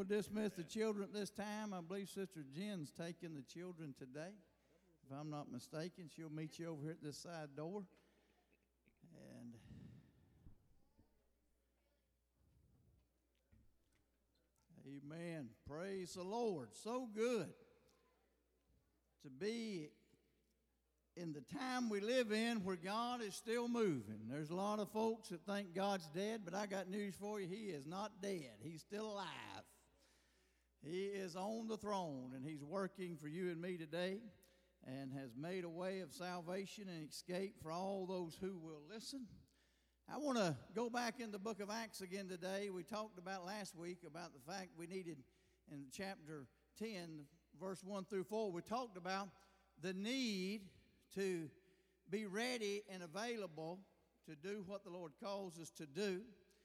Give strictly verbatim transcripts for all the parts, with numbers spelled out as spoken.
We'll dismiss the children at this time. I believe Sister Jen's taking the children today. If I'm not mistaken, she'll meet you over here at this side door. And amen. Praise the Lord. So good to be in the time we live in where God is still moving. There's a lot of folks that think God's dead, but I got news for you. He is not dead. He's still alive. He is on the throne, and he's working for you and me today and has made a way of salvation and escape for all those who will listen. I want to go back in the book of Acts again today. We talked about last week about the fact we needed in chapter ten, verse one through four, we talked about the need to be ready and available to do what the Lord calls us to do,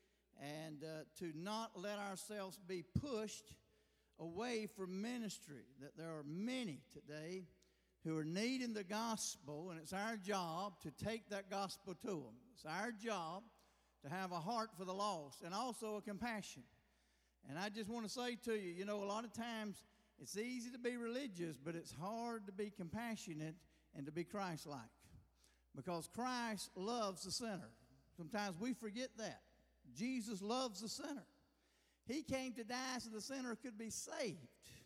and uh, to not let ourselves be pushed away from ministry. That there are many today who are needing the gospel, and it's our job to take that gospel to them. It's our job to have a heart for the lost and also a compassion. And I just want to say to you, you know, a lot of times it's easy to be religious, but it's hard to be compassionate and to be Christ-like, because Christ loves the sinner. Sometimes we forget that. Jesus loves the sinner. He came to die so the sinner could be saved.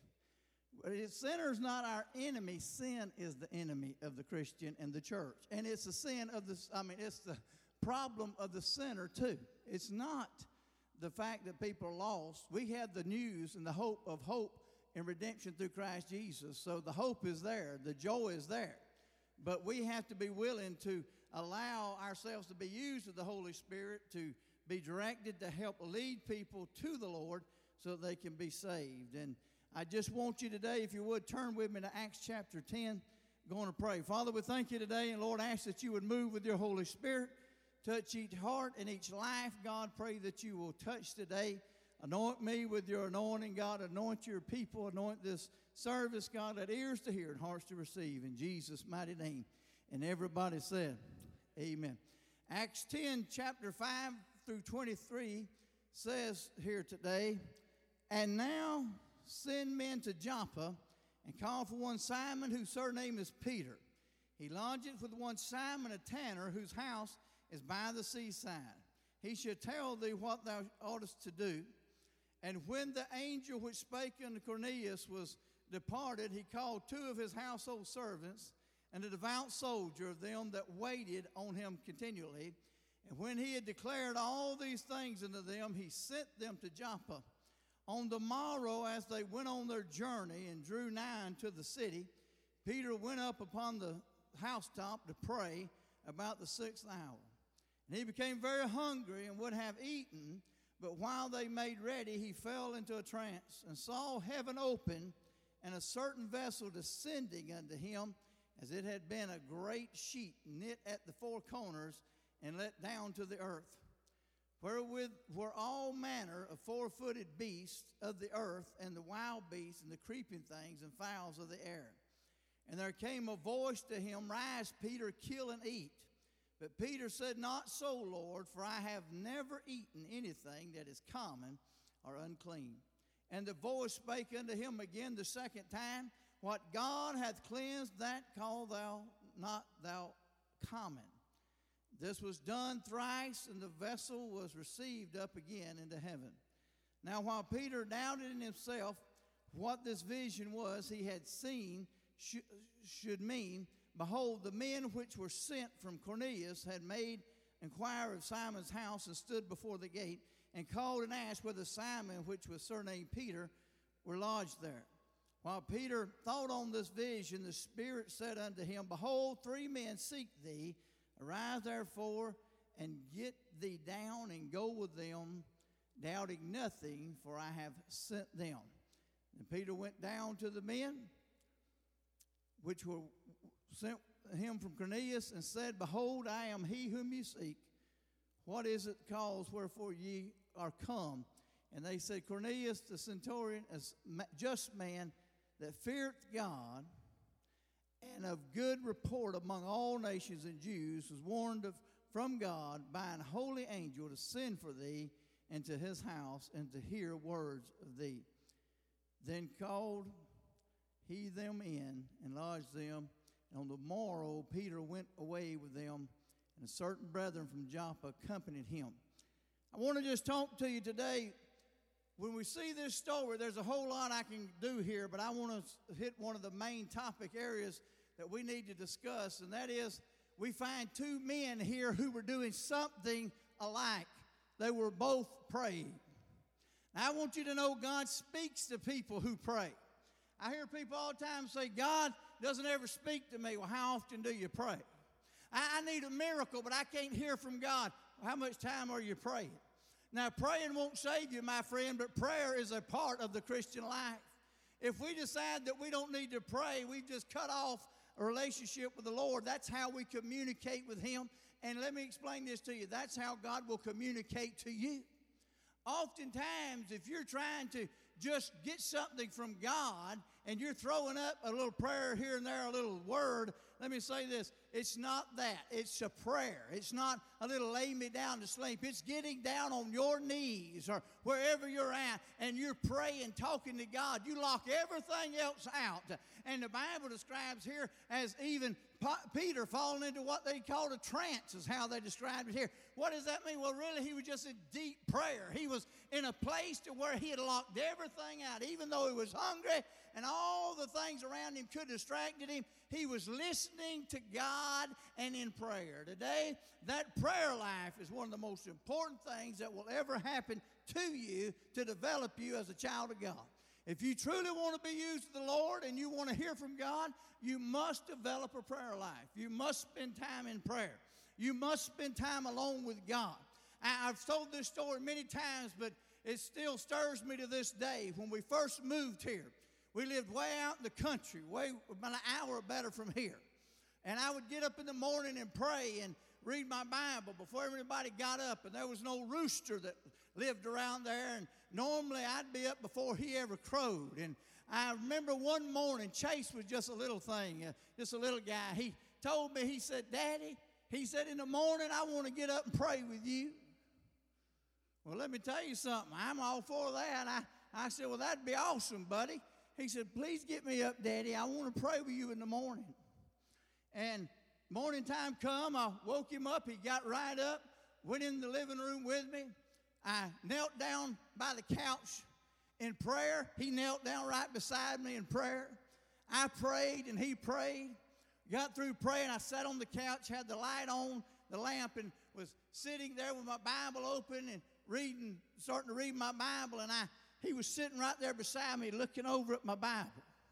The sinner is not our enemy. Sin is the enemy of the Christian and the church. And it's the sin of the, I mean, it's the problem of the sinner too. It's not the fact that people are lost. We have the news and the hope of hope and redemption through Christ Jesus. So the hope is there. The joy is there. But we have to be willing to allow ourselves to be used of the Holy Spirit, to be directed to help lead people to the Lord so that they can be saved. And I just want you today, if you would, turn with me to Acts chapter ten. Going to pray. Father, we thank you today, and Lord, I ask that you would move with your Holy Spirit, touch each heart and each life. God, pray that you will touch today. Anoint me with your anointing, God. Anoint your people. Anoint this service, God. Let ears to hear and hearts to receive. In Jesus' mighty name. And everybody said, amen. Acts ten, chapter five through twenty-three says here today, and now send men to Joppa and call for one Simon, whose surname is Peter. He lodgeth with one Simon a tanner, whose house is by the seaside. He shall tell thee what thou oughtest to do. And when the angel which spake unto Cornelius was departed, he called two of his household servants and a devout soldier of them that waited on him continually. And when he had declared all these things unto them, he sent them to Joppa. On the morrow, as they went on their journey and drew nigh unto the city, Peter went up upon the housetop to pray about the sixth hour. And he became very hungry and would have eaten, but while they made ready, he fell into a trance and saw heaven open and a certain vessel descending unto him, as it had been a great sheet knit at the four corners and let down to the earth, wherewith were all manner of four-footed beasts of the earth, and the wild beasts, and the creeping things, and fowls of the air. And there came a voice to him, Rise, Peter, kill and eat. But Peter said, Not so, Lord, for I have never eaten anything that is common or unclean. And the voice spake unto him again the second time, What God hath cleansed, that call thou not thou common. This was done thrice, and the vessel was received up again into heaven. Now while Peter doubted in himself what this vision was he had seen sh- should mean, behold, the men which were sent from Cornelius had made inquiry of Simon's house, and stood before the gate, and called and asked whether Simon, which was surnamed Peter, were lodged there. While Peter thought on this vision, the Spirit said unto him, Behold, three men seek thee. Arise therefore, and get thee down, and go with them, doubting nothing, for I have sent them. And Peter went down to the men which were sent him from Cornelius, and said, Behold, I am he whom ye seek. What is it cause wherefore ye are come? And they said, Cornelius the centurion, a just man that feareth God, and of good report among all nations and Jews, was warned of, from God by an holy angel to send for thee into his house, and to hear words of thee. Then called he them in and lodged them. And on the morrow Peter went away with them, and certain brethren from Joppa accompanied him. I want to just talk to you today. When we see this story, there's a whole lot I can do here, but I want to hit one of the main topic areas that we need to discuss, and that is we find two men here who were doing something alike. They were both praying. Now, I want you to know God speaks to people who pray. I hear people all the time say, God doesn't ever speak to me. Well, how often do you pray? I, I need a miracle, but I can't hear from God. How much time are you praying? Now, praying won't save you, my friend, but prayer is a part of the Christian life. If we decide that we don't need to pray, we've just cut off a relationship with the Lord. That's how we communicate with Him. And let me explain this to you. That's how God will communicate to you. Oftentimes, if you're trying to just get something from God and you're throwing up a little prayer here and there, a little word, let me say this. It's not that. It's a prayer. It's not a little lay me down to sleep. It's getting down on your knees or wherever you're at and you're praying, talking to God. You lock everything else out. And the Bible describes here as even Peter falling into what they called a trance is how they described it here. What does that mean? Well, really, he was just in deep prayer. He was in a place to where he had locked everything out. Even though he was hungry and all the things around him could have distracted him, he was listening to God and in prayer. Today, that prayer life is one of the most important things that will ever happen to you to develop you as a child of God. If you truly want to be used of the Lord and you want to hear from God, you must develop a prayer life. You must spend time in prayer. You must spend time alone with God. I, I've told this story many times, but it still stirs me to this day. When we first moved here, we lived way out in the country, way about an hour or better from here. And I would get up in the morning and pray and read my Bible before everybody got up. And there was no rooster that lived around there. And normally I'd be up before he ever crowed. And I remember one morning, Chase was just a little thing, uh, just a little guy. He told me, he said, Daddy, he said, in the morning I want to get up and pray with you. Well, let me tell you something. I'm all for that. I, I said, well, that'd be awesome, buddy. He said, please get me up, Daddy. I want to pray with you in the morning. And morning time come, I woke him up. He got right up, went in the living room with me. I knelt down by the couch in prayer. He knelt down right beside me in prayer. I prayed and he prayed. Got through praying. I sat on the couch, had the light on, the lamp, and was sitting there with my Bible open and reading, starting to read my Bible. And I, he was sitting right there beside me looking over at my Bible.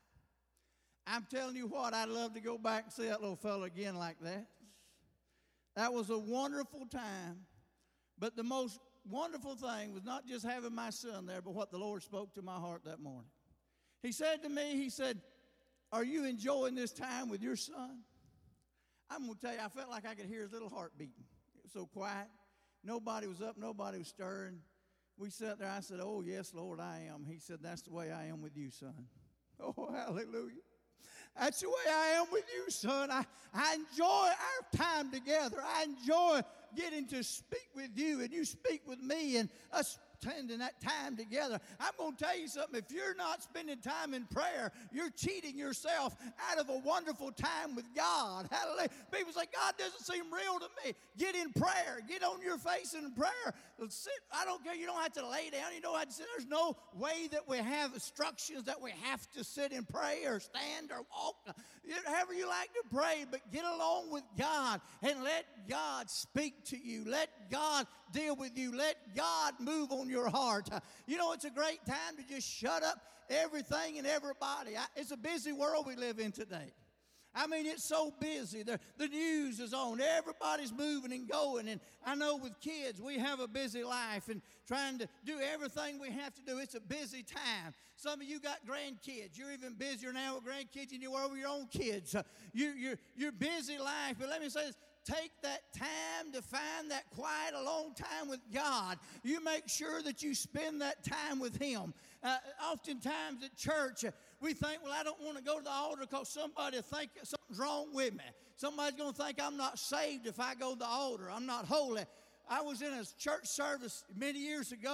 I'm telling you what, I'd love to go back and see that little fellow again like that. That was a wonderful time. But the most wonderful thing was not just having my son there, but what the Lord spoke to my heart that morning. He said to me, he said, are you enjoying this time with your son? I'm going to tell you, I felt like I could hear his little heart beating. It was so quiet. Nobody was up. Nobody was stirring. We sat there. I said, oh, yes, Lord, I am. He said, that's the way I am with you, son. Oh, hallelujah. That's the way I am with you, son. I, I enjoy our time together. I enjoy getting to speak with you, and you speak with me, and us spending that time together. I'm going to tell you something. If you're not spending time in prayer, you're cheating yourself out of a wonderful time with God. Hallelujah. People say, God doesn't seem real to me. Get in prayer. Get on your face in prayer. Sit. I don't care. You don't have to lay down. You don't have to sit. There's no way that we have instructions that we have to sit and pray or stand or walk. However you like to pray, but get along with God and let God speak to you. Let God deal with you. Let God move on your heart. You know, it's a great time to just shut up everything and everybody. It's a busy world we live in today. I mean, it's so busy. The, the news is on. Everybody's moving and going. And I know with kids, we have a busy life and trying to do everything we have to do. It's a busy time. Some of you got grandkids. You're even busier now with grandkids than you were with your own kids. Uh, you, you're, you're busy life. But let me say this. Take that time to find that quiet, alone time with God. You make sure that you spend that time with Him. Uh, oftentimes at church, uh, we think, well, I don't want to go to the altar because somebody will think something's wrong with me. Somebody's going to think I'm not saved if I go to the altar. I'm not holy. I was in a church service many years ago,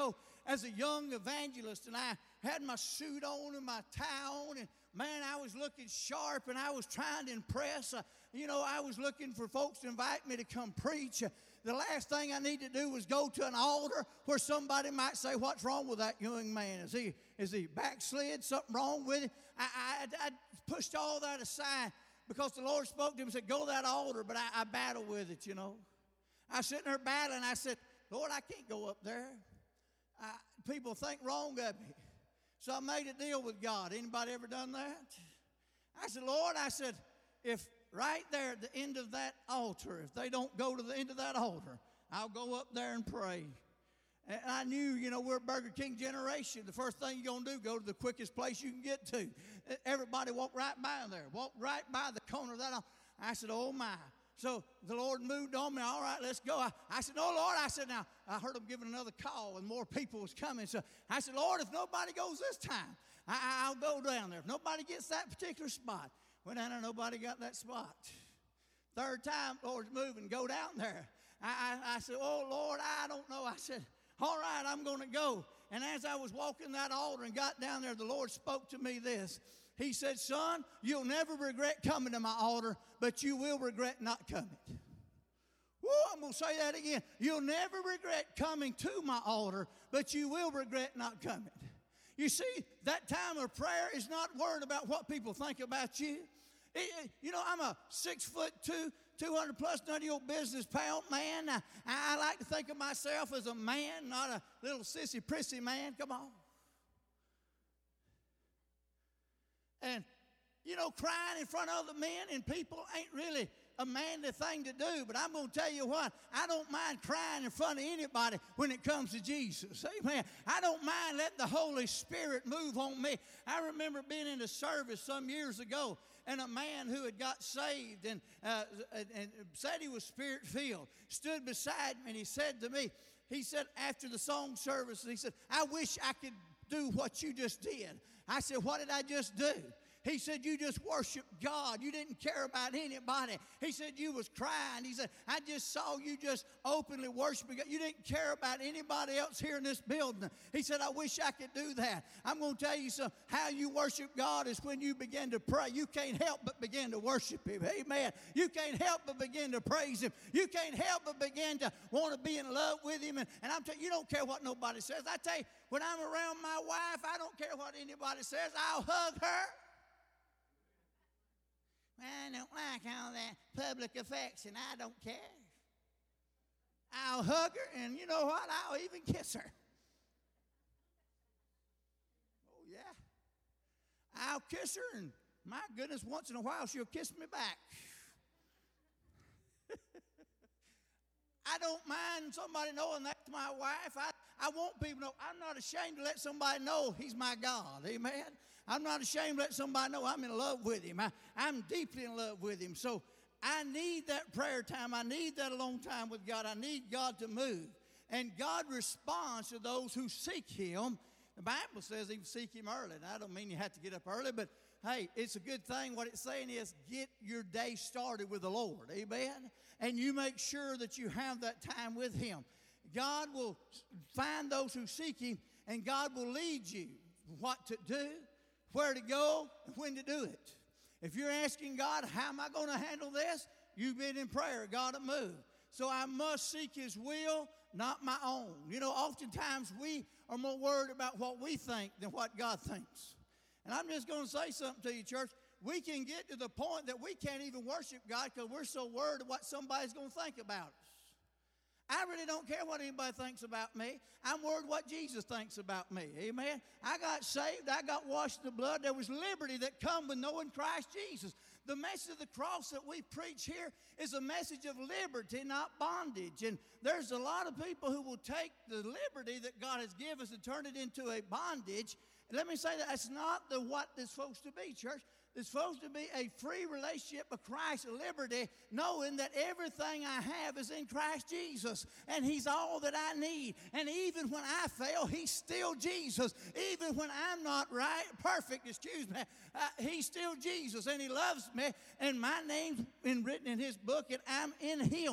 as a young evangelist, and I had my suit on and my tie on, and man, I was looking sharp, and I was trying to impress. Uh, you know, I was looking for folks to invite me to come preach. Uh, the last thing I need to do was go to an altar where somebody might say, what's wrong with that young man? Is he is he backslid? Something wrong with him? I, I, I pushed all that aside because the Lord spoke to him and said, go to that altar, but I, I battled with it, you know. I was sitting there battling. I said, Lord, I can't go up there. I, people think wrong of me. So I made a deal with God. Anybody ever done that? I said, Lord, I said, if right there at the end of that altar, if they don't go to the end of that altar, I'll go up there and pray. And I knew, you know, we're a Burger King generation. The first thing you're going to do, go to the quickest place you can get to. Everybody walk right by there. Walk right by the corner of that altar. I said, oh, my. So the Lord moved on me. All right, let's go. I, I said, no, Lord. I said, now, I heard him giving another call, and more people was coming. So I said, Lord, if nobody goes this time, I, I'll go down there. If nobody gets that particular spot. Went down there, nobody got that spot. Third time, Lord's moving, go down there. I, I, I said, oh, Lord, I don't know. I said, all right, I'm going to go. And as I was walking that altar and got down there, the Lord spoke to me this. He said, son, you'll never regret coming to my altar, but you will regret not coming. Woo, I'm going to say that again. You'll never regret coming to my altar, but you will regret not coming. You see, that time of prayer is not worried about what people think about you. It, it, you know, I'm a six foot two, two hundred plus nutty old business pound man. I, I like to think of myself as a man, not a little sissy prissy man. Come on. And, you know, crying in front of other men and people ain't really a manly thing to do. But I'm going to tell you what, I don't mind crying in front of anybody when it comes to Jesus. Amen. I don't mind letting the Holy Spirit move on me. I remember being in a service some years ago, and a man who had got saved and, uh, and, and said he was Spirit-filled stood beside me, and he said to me, he said after the song service, he said, I wish I could do what you just did. I said, what did I just do? He said, you just worshiped God. You didn't care about anybody. He said, you was crying. He said, I just saw you just openly worshiping God. You didn't care about anybody else here in this building. He said, I wish I could do that. I'm going to tell you something. How you worship God is when you begin to pray. You can't help but begin to worship Him. Amen. You can't help but begin to praise Him. You can't help but begin to want to be in love with Him. And, and I'm telling you, you don't care what nobody says. I tell you, when I'm around my wife, I don't care what anybody says. I'll hug her. I don't like all that public affection. I don't care. I'll hug her, and you know what? I'll even kiss her. Oh, yeah. I'll kiss her, and my goodness, once in a while, she'll kiss me back. I don't mind somebody knowing that's my wife. I, I want people to know. I'm not ashamed to let somebody know He's my God. Amen. I'm not ashamed to let somebody know I'm in love with Him. I, I'm deeply in love with Him. So I need that prayer time. I need that alone time with God. I need God to move. And God responds to those who seek Him. The Bible says He seek Him early. And I don't mean you have to get up early, but hey, it's a good thing. What it's saying is get your day started with the Lord. Amen? And you make sure that you have that time with Him. God will find those who seek Him, and God will lead you what to do, where to go, and when to do it. If you're asking God, how am I going to handle this? You've been in prayer. God will move. So I must seek His will, not my own. You know, oftentimes we are more worried about what we think than what God thinks. And I'm just going to say something to you, church. We can get to the point that we can't even worship God because we're so worried what somebody's going to think about us. I really don't care what anybody thinks about me. I'm worried what Jesus thinks about me. Amen. I got saved. I got washed in the blood. There was liberty that come with knowing Christ Jesus. The message of the cross that we preach here is a message of liberty, not bondage. And there's a lot of people who will take the liberty that God has given us and turn it into a bondage. And let me say that that's not the what it's supposed to be, church. It's supposed to be a free relationship of Christ, liberty, knowing that everything I have is in Christ Jesus, and He's all that I need. And even when I fail, He's still Jesus. Even when I'm not right, perfect, excuse me, uh, He's still Jesus, and He loves me, and my name's been written in His book, and I'm in Him.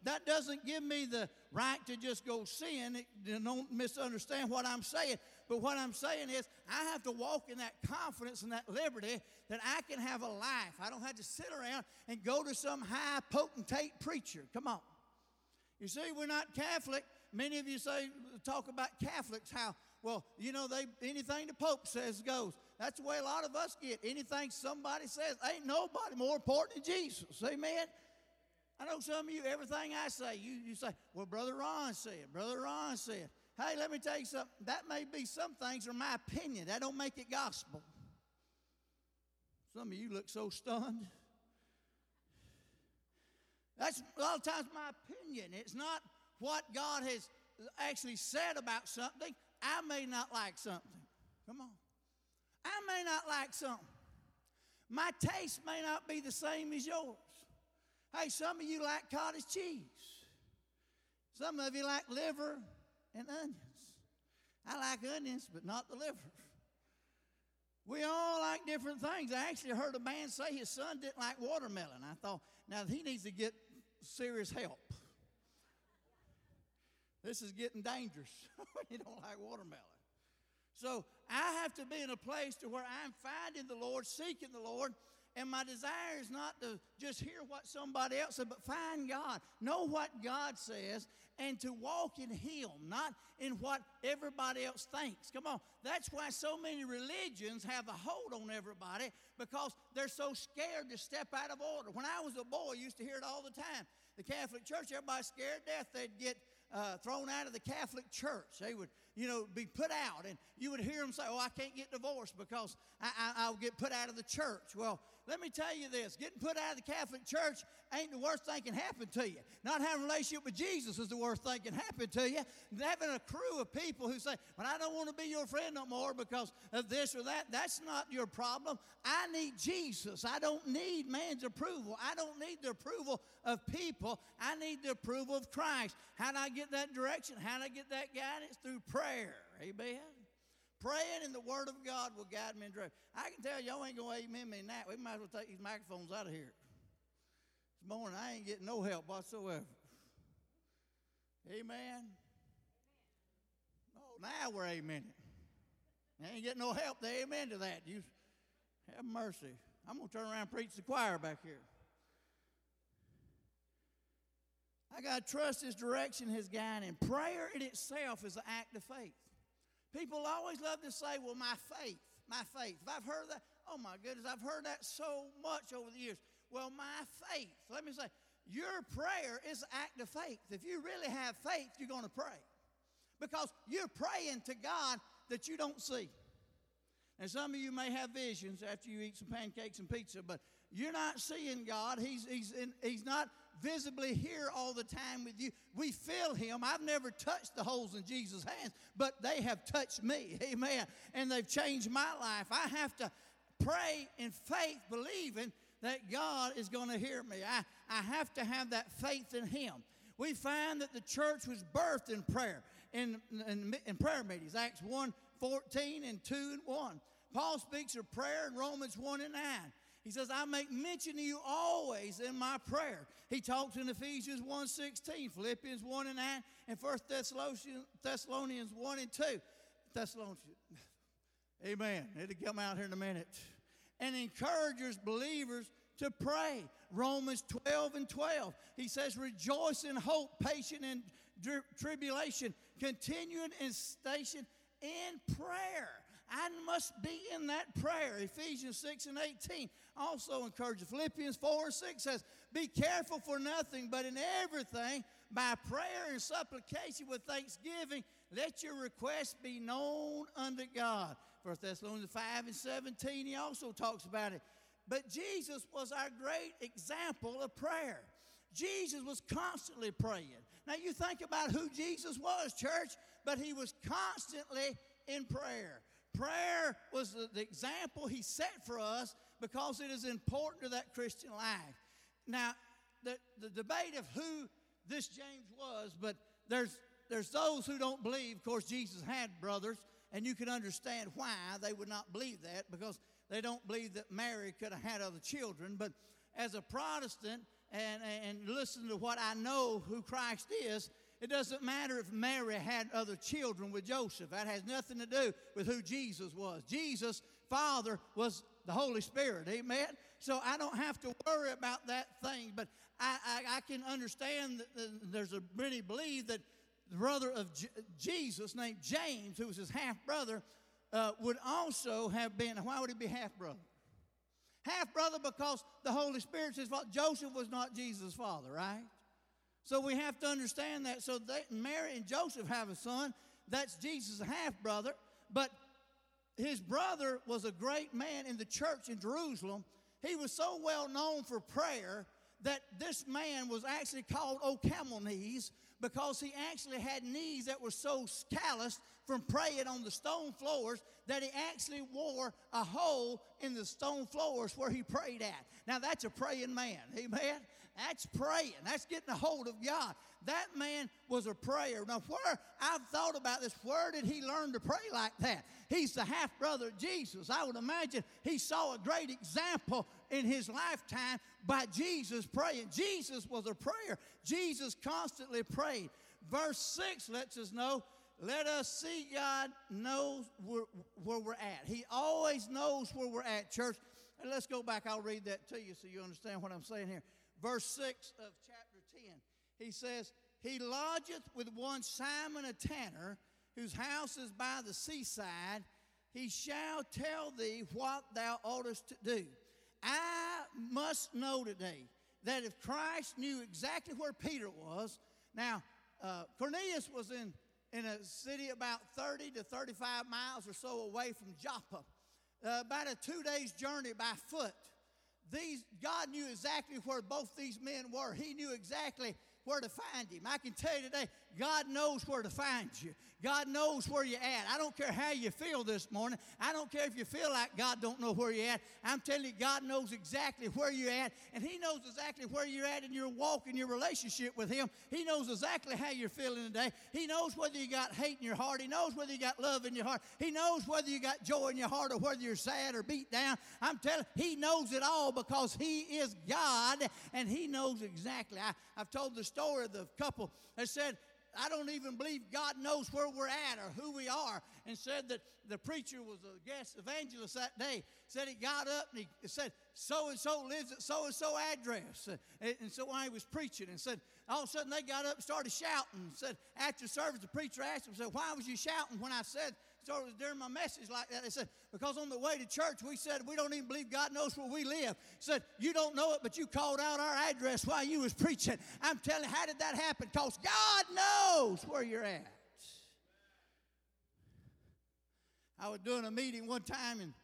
That doesn't give me the right to just go sin. It, don't misunderstand what I'm saying. But what I'm saying is I have to walk in that confidence and that liberty that I can have a life. I don't have to sit around and go to some high potentate preacher. Come on. You see, we're not Catholic. Many of you say, talk about Catholics, how, well, you know, they anything the Pope says goes. That's the way a lot of us get. Anything somebody says, ain't nobody more important than Jesus. Amen? I know some of you, everything I say, you, you say, well, Brother Ron said, Brother Ron said. Hey, let me tell you something. That may be some things are my opinion. That don't make it gospel. Some of you look so stunned. That's a lot of times my opinion. It's not what God has actually said about something. I may not like something. Come on. I may not like something. My taste may not be the same as yours. Hey, some of you like cottage cheese. Some of you like liver and onions. I like onions, but not the liver. We all like different things. I actually heard a man say his son didn't like watermelon. I thought, now he needs to get serious help. This is getting dangerous when you don't like watermelon. So I have to be in a place to where I'm finding the Lord, seeking the Lord, and my desire is not to just hear what somebody else said, but find God, know what God says, and to walk in Him, not in what everybody else thinks. Come on. That's why so many religions have a hold on everybody, because they're so scared to step out of order. When I was a boy, I used to hear it all the time. The Catholic Church, everybody's scared to death they'd get uh, thrown out of the Catholic Church. They would, you know, be put out, and you would hear them say, oh, I can't get divorced because I, I, I'll get put out of the church. Well, let me tell you this. Getting put out of the Catholic Church ain't the worst thing can happen to you. Not having a relationship with Jesus is the worst thing can happen to you. Having a crew of people who say, well, I don't want to be your friend no more because of this or that, that's not your problem. I need Jesus. I don't need man's approval. I don't need the approval of people. I need the approval of Christ. How do I get that direction? How do I get that guidance? Through prayer. Amen. Praying and the Word of God will guide me and direct. I can tell y'all ain't going to amen me in that. We might as well take these microphones out of here. This morning, I ain't getting no help whatsoever. Amen. Oh, now we're amening. I ain't getting no help to amen to that. You have mercy. I'm going to turn around and preach the choir back here. I got to trust His direction, His guiding. Prayer in itself is an act of faith. People always love to say, well, my faith, my faith. If I've heard that, oh my goodness, I've heard that so much over the years. Well, my faith. Let me say, your prayer is an act of faith. If you really have faith, you're going to pray. Because you're praying to God that you don't see. And some of you may have visions after you eat some pancakes and pizza, but you're not seeing God. He's, he's, in, he's not visibly here all the time with you. We feel Him. I've never touched the holes in Jesus' hands, but they have touched me. Amen. And they've changed my life. I have to pray in faith, believing that God is going to hear me. I, I have to have that faith in Him. We find that the church was birthed in prayer, in, in, in prayer meetings, Acts one fourteen and two and one. Paul speaks of prayer in Romans one and nine. He says, I make mention of you always in my prayer. He talks in Ephesians one sixteen, Philippians one and nine, and First Thessalonians one and two. Thessalonians, amen. It'll come out here in a minute. And encourages believers to pray. Romans twelve and twelve. He says, rejoice in hope, patient in tribulation, continuing in station in prayer. I must be in that prayer. Ephesians six and eighteen also encourages. Philippians four and six says, be careful for nothing, but in everything, by prayer and supplication with thanksgiving, let your requests be known unto God. First Thessalonians five and seventeen, he also talks about it. But Jesus was our great example of prayer. Jesus was constantly praying. Now you think about who Jesus was, church, but He was constantly in prayer. Prayer was the, the example He set for us because it is important to that Christian life. Now, the, the debate of who this James was, but there's, there's those who don't believe. Of course, Jesus had brothers, and you can understand why they would not believe that, because they don't believe that Mary could have had other children. But as a Protestant, and, and listen to what I know who Christ is, it doesn't matter if Mary had other children with Joseph. That has nothing to do with who Jesus was. Jesus' Father was the Holy Spirit. Amen? So I don't have to worry about that thing. But I, I, I can understand that there's a many believe that the brother of J- Jesus named James, who was his half-brother, uh, would also have been, why would he be half-brother? Half-brother because the Holy Spirit's his father. Joseph was not Jesus' father, right? So we have to understand that. So they, Mary and Joseph have a son. That's Jesus' half-brother. But his brother was a great man in the church in Jerusalem. He was so well known for prayer that this man was actually called Old Camel Knees because he actually had knees that were so calloused from praying on the stone floors that he actually wore a hole in the stone floors where he prayed at. Now that's a praying man, amen? That's praying. That's getting a hold of God. That man was a prayer. Now, where I've thought about this, where did he learn to pray like that? He's the half-brother of Jesus. I would imagine he saw a great example in his lifetime by Jesus praying. Jesus was a prayer. Jesus constantly prayed. Verse six lets us know, let us see God knows where, where we're at. He always knows where we're at, church. And let's go back. I'll read that to you so you understand what I'm saying here. Verse six of chapter ten, he says, he lodgeth with one Simon a tanner, whose house is by the seaside. He shall tell thee what thou oughtest to do. I must know today that if Christ knew exactly where Peter was, now uh, Cornelius was in, in a city about thirty to thirty-five miles or so away from Joppa, uh, about a two days journey by foot. These, God knew exactly where both these men were. He knew exactly where to find him. I can tell you today, God knows where to find you. God knows where you're at. I don't care how you feel this morning. I don't care if you feel like God don't know where you're at. I'm telling you, God knows exactly where you're at, and he knows exactly where you're at in your walk, in your relationship with him. He knows exactly how you're feeling today. He knows whether you got hate in your heart. He knows whether you got love in your heart. He knows whether you got joy in your heart or whether you're sad or beat down. I'm telling you, he knows it all because he is God, and he knows exactly. I, I've told the story of the couple that said, I don't even believe God knows where we're at or who we are, and said that the preacher was a guest evangelist that day. Said he got up and he said, so-and-so lives at so-and-so address. And, and so while he was preaching, and said, all of a sudden they got up and started shouting. Said, after service, the preacher asked him, said, why was you shouting when I said, so it was during my message like that? They said, because on the way to church, we said, we don't even believe God knows where we live. Said, you don't know it, but you called out our address while you was preaching. I'm telling you, how did that happen? Because God knows where you're at. I was doing a meeting one time, and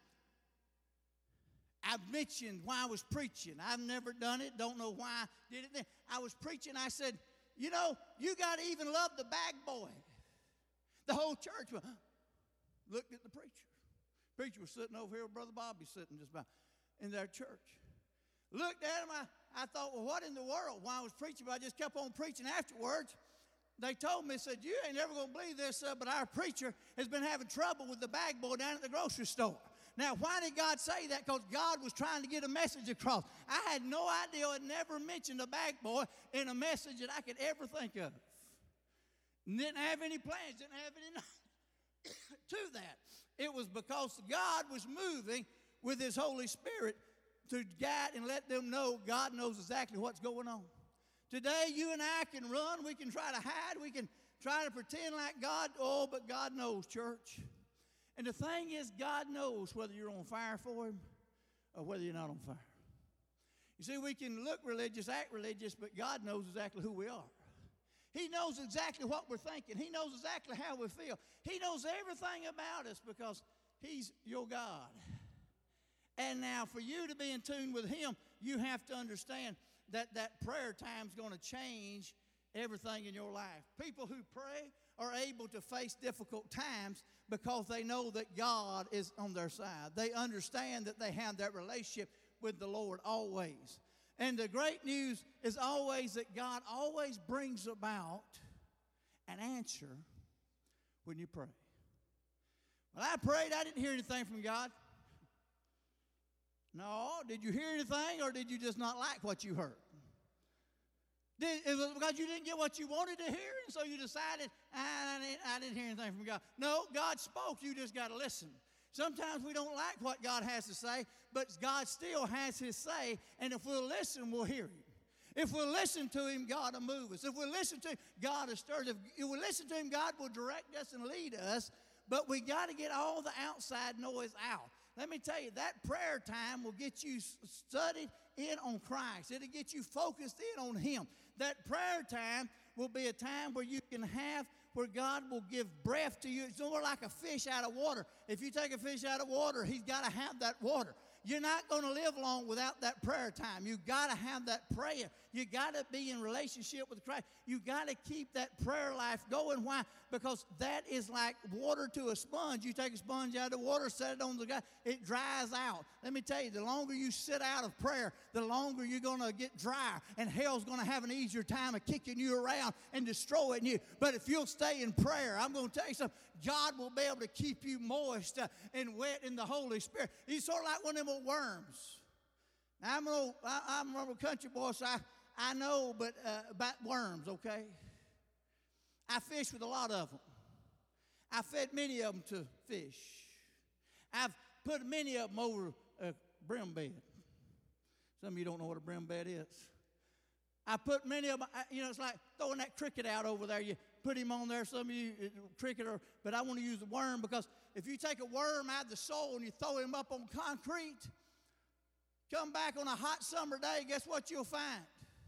I mentioned why I was preaching. I've never done it, don't know why I did it then. I was preaching, I said, you know, you got to even love the bag boy. The whole church went, looked at the preacher. The preacher was sitting over here with Brother Bobby sitting just about in their church. Looked at him, I, I thought, well, what in the world? While I was preaching, but I just kept on preaching afterwards. They told me, said, you ain't never going to believe this, uh, but our preacher has been having trouble with the bag boy down at the grocery store. Now, why did God say that? Because God was trying to get a message across. I had no idea. I never mentioned a bag boy in a message that I could ever think of. Didn't have any plans, didn't have any to that. It was because God was moving with his Holy Spirit to guide and let them know God knows exactly what's going on. Today, you and I can run. We can try to hide. We can try to pretend like God. Oh, but God knows, church. And the thing is, God knows whether you're on fire for him or whether you're not on fire. You see, we can look religious, act religious, but God knows exactly who we are. He knows exactly what we're thinking. He knows exactly how we feel. He knows everything about us because he's your God. And now for you to be in tune with him, you have to understand that that prayer time is going to change everything in your life. People who pray are able to face difficult times because they know that God is on their side. They understand that they have that relationship with the Lord always. And the great news is always that God always brings about an answer when you pray. Well, I prayed, I didn't hear anything from God. No, did you hear anything or did you just not like what you heard? Did, it was because you didn't get what you wanted to hear, and so you decided, I didn't, I didn't hear anything from God. No, God spoke. You just got to listen. Sometimes we don't like what God has to say, but God still has his say, and if we'll listen, we'll hear him. If we'll listen to him, God will move us. If we'll listen to him, God will stir us. If we'll listen to him, God will direct us and lead us, but we got to get all the outside noise out. Let me tell you, that prayer time will get you studied in on Christ. It'll get you focused in on him. That prayer time will be a time where you can have, where God will give breath to you. It's more like a fish out of water. If you take a fish out of water, he's got to have that water. You're not going to live long without that prayer time. You got to have that prayer. You got to be in relationship with Christ. You got to keep that prayer life going. Why? Because that is like water to a sponge. You take a sponge out of the water, set it on the guy, it dries out. Let me tell you, the longer you sit out of prayer, the longer you're going to get drier, and hell's going to have an easier time of kicking you around and destroying you. But if you'll stay in prayer, I'm going to tell you something, God will be able to keep you moist uh, and wet in the Holy Spirit. He's sort of like one of them old worms. Now, I'm an old, I, I'm a country boy, so I, I know but, uh, about worms, okay? I fish with a lot of them. I fed many of them to fish. I've put many of them over a brim bed. Some of you don't know what a brim bed is. I put many of them, you know, it's like throwing that cricket out over there. You put him on there, some of you, cricket, or, but I want to use the worm because if you take a worm out of the soil and you throw him up on concrete, come back on a hot summer day, guess what you'll find?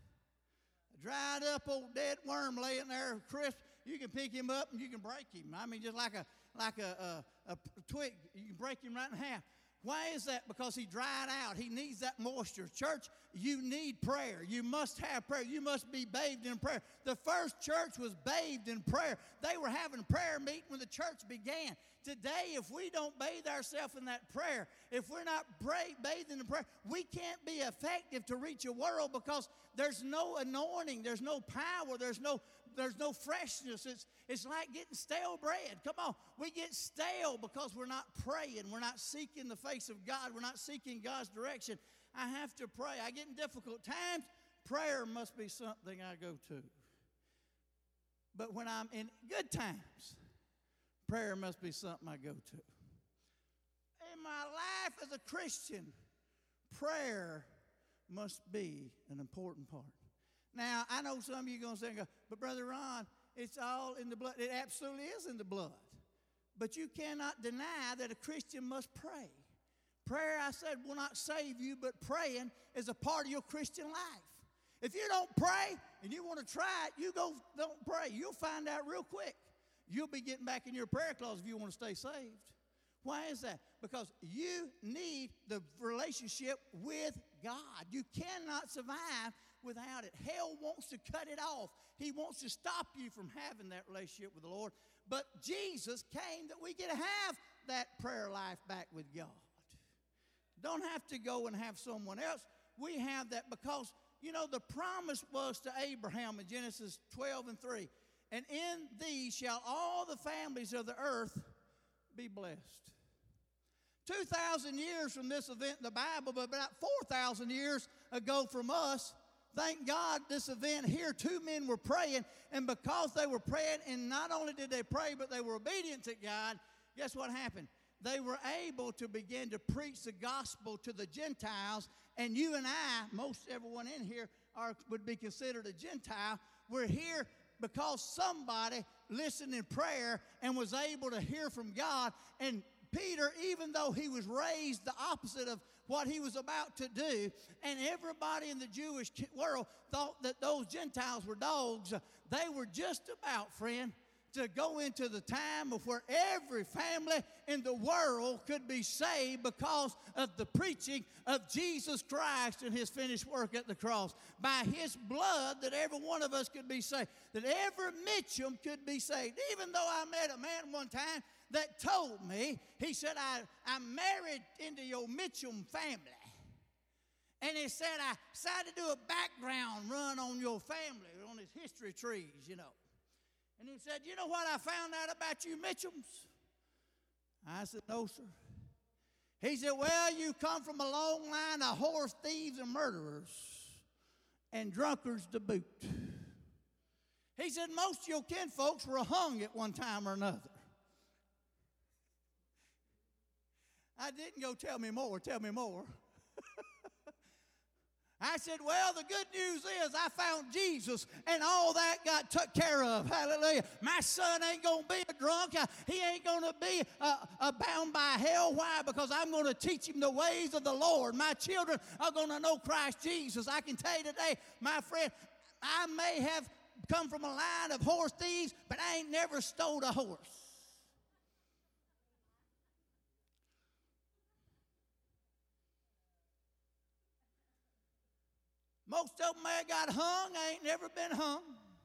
A dried up old dead worm laying there crisp. You can pick him up and you can break him. I mean, just like a like a, a, a twig, you can break him right in half. Why is that? Because he dried out. He needs that moisture. Church, you need prayer. You must have prayer. You must be bathed in prayer. The first church was bathed in prayer. They were having prayer meeting when the church began. Today, if we don't bathe ourselves in that prayer, if we're not pray, bathed in the prayer, we can't be effective to reach a world because there's no anointing, there's no power, there's no there's no freshness. It's, it's like getting stale bread. Come on. We get stale because we're not praying. We're not seeking the face of God. We're not seeking God's direction. I have to pray. I get in difficult times. Prayer must be something I go to. But when I'm in good times, prayer must be something I go to. In my life as a Christian, prayer must be an important part. Now, I know some of you are going to say, but Brother Ron, it's all in the blood. It absolutely is in the blood. But you cannot deny that a Christian must pray. Prayer, I said, will not save you, but praying is a part of your Christian life. If you don't pray and you want to try it, you go don't pray. You'll find out real quick. You'll be getting back in your prayer closet if you want to stay saved. Why is that? Because you need the relationship with God. You cannot survive without it. Hell wants to cut it off. He wants to stop you from having that relationship with the Lord. But Jesus came that we get to have that prayer life back with God. Don't have to go and have someone else. We have that because, you know, the promise was to Abraham in Genesis twelve and three. And in thee shall all the families of the earth be blessed. two thousand years from this event in the Bible, but about four thousand years ago from us, thank God this event here, two men were praying, and because they were praying, and not only did they pray, but they were obedient to God, guess what happened? They were able to begin to preach the gospel to the Gentiles, and you and I, most everyone in here, are, would be considered a Gentile. We're here because somebody listened in prayer and was able to hear from God. And Peter, even though he was raised the opposite of what he was about to do, and everybody in the Jewish world thought that those Gentiles were dogs, they were just about, friend, to go into the time of where every family in the world could be saved because of the preaching of Jesus Christ and his finished work at the cross. By his blood, that every one of us could be saved, that every Mitchum could be saved. Even though I met a man one time that told me, he said, I, I'm married into your Mitchum family. And he said, I decided to do a background run on your family, on his history trees, you know. And he said, you know what I found out about you Mitchums? I said, no, sir. He said, well, you come from a long line of horse thieves and murderers. and drunkards to boot. He said, most of your kinfolks were hung at one time or another. I didn't go, tell me more, tell me more. I said, well, the good news is I found Jesus and all that got took care of. Hallelujah. My son ain't going to be a drunk. He ain't going to be uh, uh, bound by hell. Why? Because I'm going to teach him the ways of the Lord. My children are going to know Christ Jesus. I can tell you today, my friend, I may have come from a line of horse thieves, but I ain't never stole a horse. Most of them may have got hung. I ain't never been hung.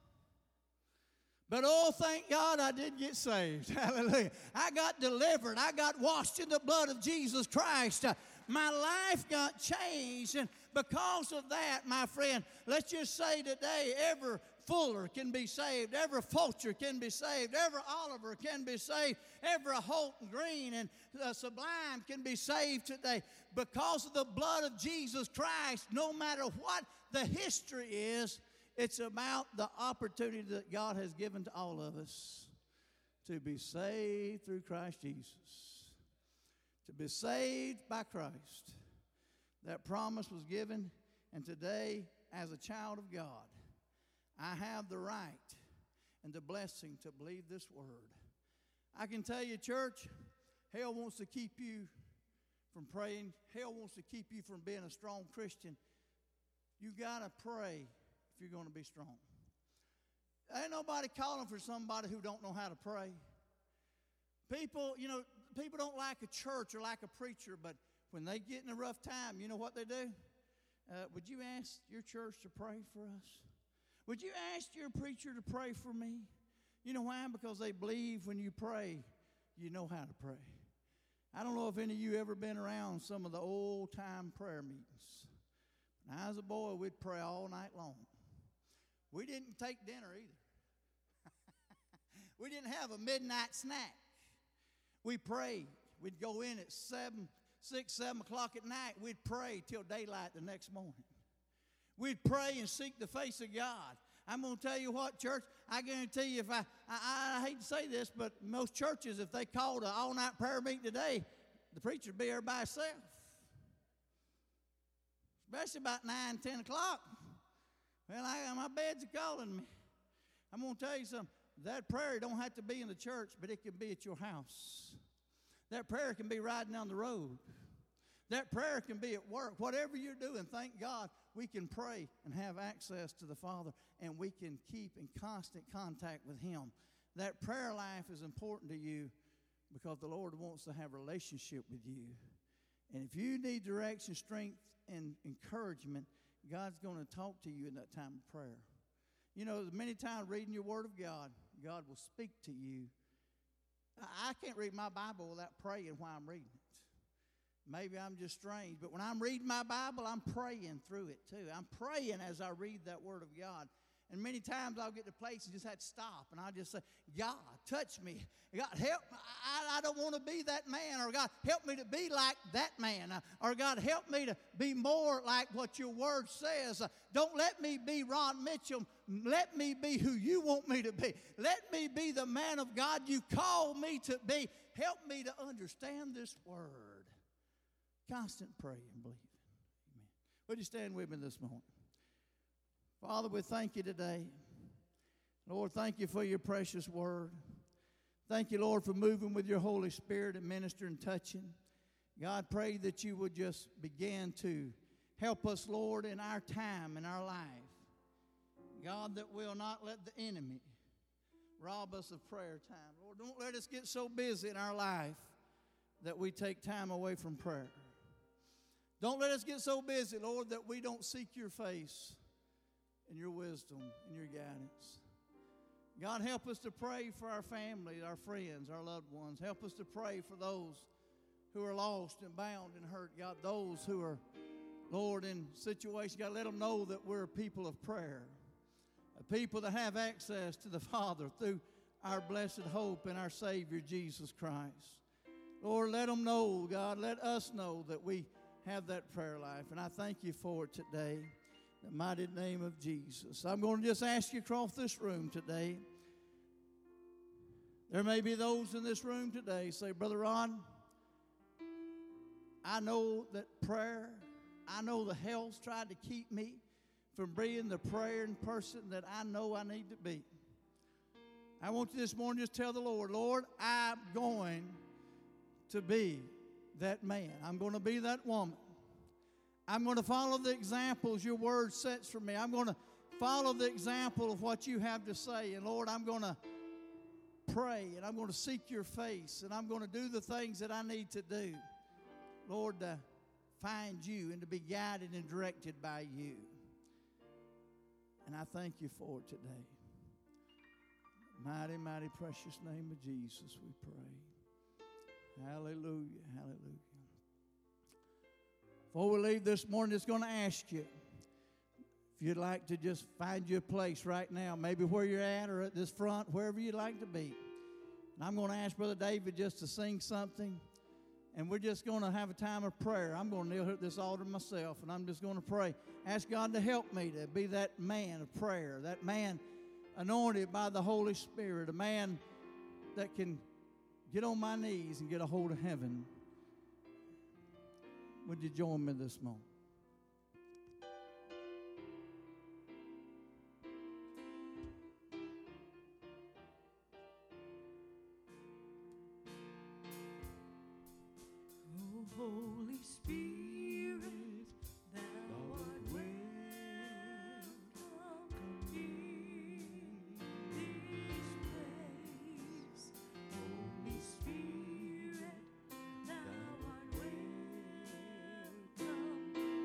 But oh, thank God I did get saved. Hallelujah. I got delivered. I got washed in the blood of Jesus Christ. Uh, my life got changed. And because of that, my friend, let's just say today, every Fuller can be saved. Every Fulcher can be saved. Every Oliver can be saved. Every Holton Green and uh, Sublime can be saved today. Because of the blood of Jesus Christ, no matter what the history is, it's about the opportunity that God has given to all of us to be saved through Christ Jesus. To be saved by Christ. That promise was given, and today, as a child of God, I have the right and the blessing to believe this word. I can tell you, church, hell wants to keep you from praying. Hell wants to keep you from being a strong Christian. You got to pray if you're going to be strong. Ain't nobody calling for somebody who don't know how to pray. People, you know, people don't like a church or like a preacher, but when they get in a rough time, you know what they do? Uh, would you ask your church to pray for us? Would you ask your preacher to pray for me? You know why? Because they believe when you pray, you know how to pray. I don't know if any of you ever been around some of the old-time prayer meetings. When I was a boy, we'd pray all night long. We didn't take dinner either. We didn't have a midnight snack. We prayed. We'd go in at seven, six, seven o'clock at night. We'd pray till daylight the next morning. We'd pray and seek the face of God. I'm going to tell you what, church, I guarantee you if I, I, I hate to say this, but most churches, if they called an all-night prayer meeting today, the preacher would be there by himself. Especially about nine, ten o'clock. Well, I, my bed's calling me. I'm going to tell you something. That prayer don't have to be in the church, but it can be at your house. That prayer can be riding down the road. That prayer can be at work. Whatever you're doing, thank God we can pray and have access to the Father, and we can keep in constant contact with Him. That prayer life is important to you because the Lord wants to have a relationship with you. And if you need direction, strength, and encouragement, God's going to talk to you in that time of prayer. You know, many times reading your Word of God, God will speak to you. I can't read my Bible without praying while I'm reading it. Maybe I'm just strange, but when I'm reading my Bible, I'm praying through it too. I'm praying as I read that Word of God. And many times I'll get to a place and just have to stop, and I'll just say, God, touch me. God, help me. I, I don't want to be that man. Or God, help me to be like that man. Or God, help me to be more like what your Word says. Don't let me be Ron Mitchell. Let me be who you want me to be. Let me be the man of God you call me to be. Help me to understand this Word. Constant praying and believing. Amen. Would you stand with me this morning? Father, we thank you today. Lord, thank you for your precious word. Thank you, Lord, for moving with your Holy Spirit and ministering and touching. God, pray that you would just begin to help us, Lord, in our time, in our life. God, that we'll not let the enemy rob us of prayer time. Lord, don't let us get so busy in our life that we take time away from prayer. Don't let us get so busy, Lord, that we don't seek your face and your wisdom and your guidance. God, help us to pray for our family, our friends, our loved ones. Help us to pray for those who are lost and bound and hurt. God, those who are, Lord, in situations, God, let them know that we're a people of prayer, a people that have access to the Father through our blessed hope in our Savior, Jesus Christ. Lord, let them know, God, let us know that we have that prayer life. And I thank you for it today. In the mighty name of Jesus. I'm going to just ask you across this room today. There may be those in this room today say, Brother Ron, I know that prayer, I know the hell's tried to keep me from being the praying person that I know I need to be. I want you this morning to just tell the Lord, Lord, I'm going to be that man. I'm going to be that woman. I'm going to follow the examples your word sets for me. I'm going to follow the example of what you have to say. And Lord, I'm going to pray, and I'm going to seek your face, and I'm going to do the things that I need to do, Lord, to find you and to be guided and directed by you. And I thank you for it today. Mighty, mighty, precious name of Jesus, we pray. Hallelujah, hallelujah. Before we leave this morning, just going to ask you if you'd like to just find you a place right now, maybe where you're at or at this front, wherever you'd like to be. And I'm going to ask Brother David just to sing something, and we're just going to have a time of prayer. I'm going to kneel here at this altar myself, and I'm just going to pray. Ask God to help me to be that man of prayer, that man anointed by the Holy Spirit, a man that can get on my knees and get a hold of heaven. Would you join me this morning? Holy Spirit, thou art welcome in this place. Holy Spirit, thou art welcome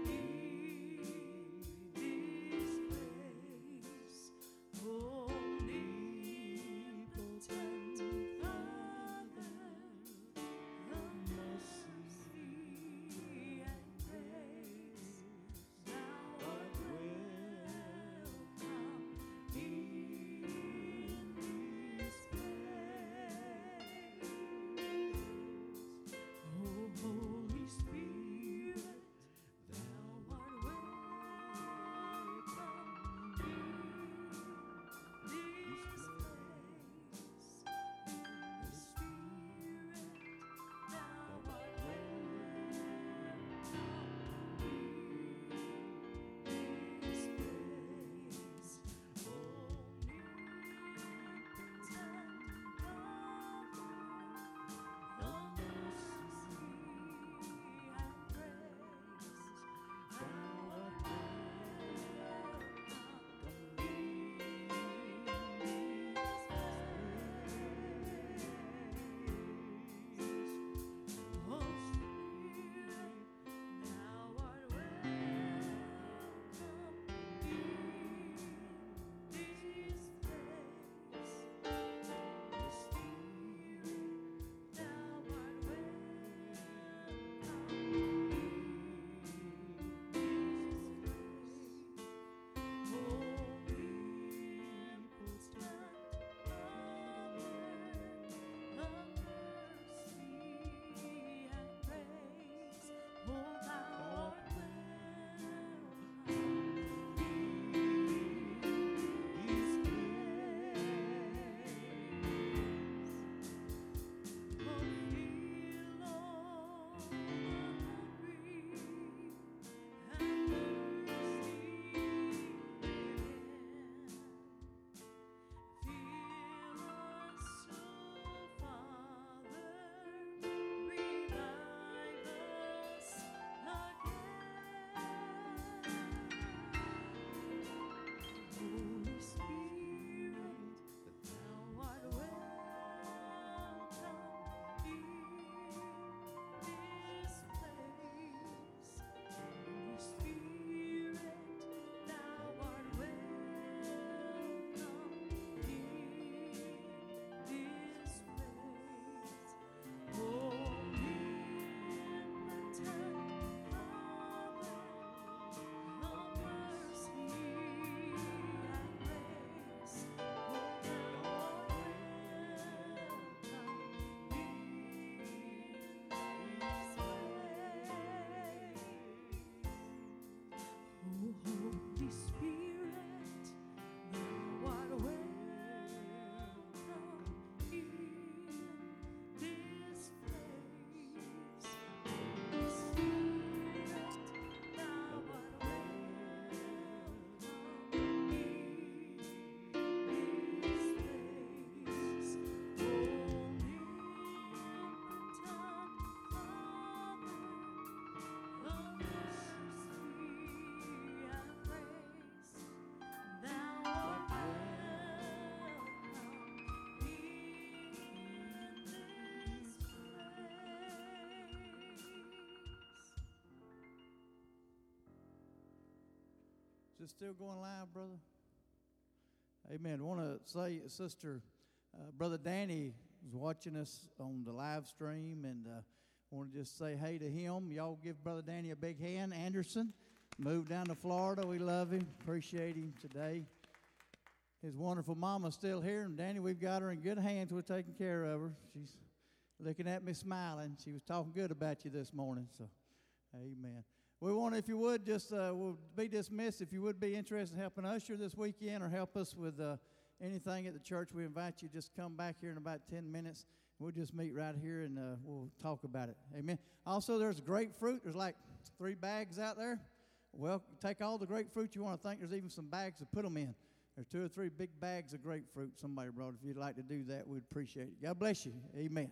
Is it still going live, brother? Amen. I want to say, Sister, uh, Brother Danny is watching us on the live stream, and uh, I want to just say hey to him. Y'all give Brother Danny a big hand. Anderson moved down to Florida. We love him. Appreciate him today. His wonderful mama's still here, and Danny, we've got her in good hands. We're taking care of her. She's looking at me smiling. She was talking good about you this morning, so amen. We want, if you would, just uh, we'll be dismissed. If you would be interested in helping usher this weekend or help us with uh, anything at the church, we invite you just come back here in about ten minutes. We'll just meet right here, and uh, we'll talk about it. Amen. Also, there's grapefruit. There's like three bags out there. Well, take all the grapefruit you want. I think there's even some bags to put them in. There's two or three big bags of grapefruit somebody brought. If you'd like to do that, we'd appreciate it. God bless you. Amen.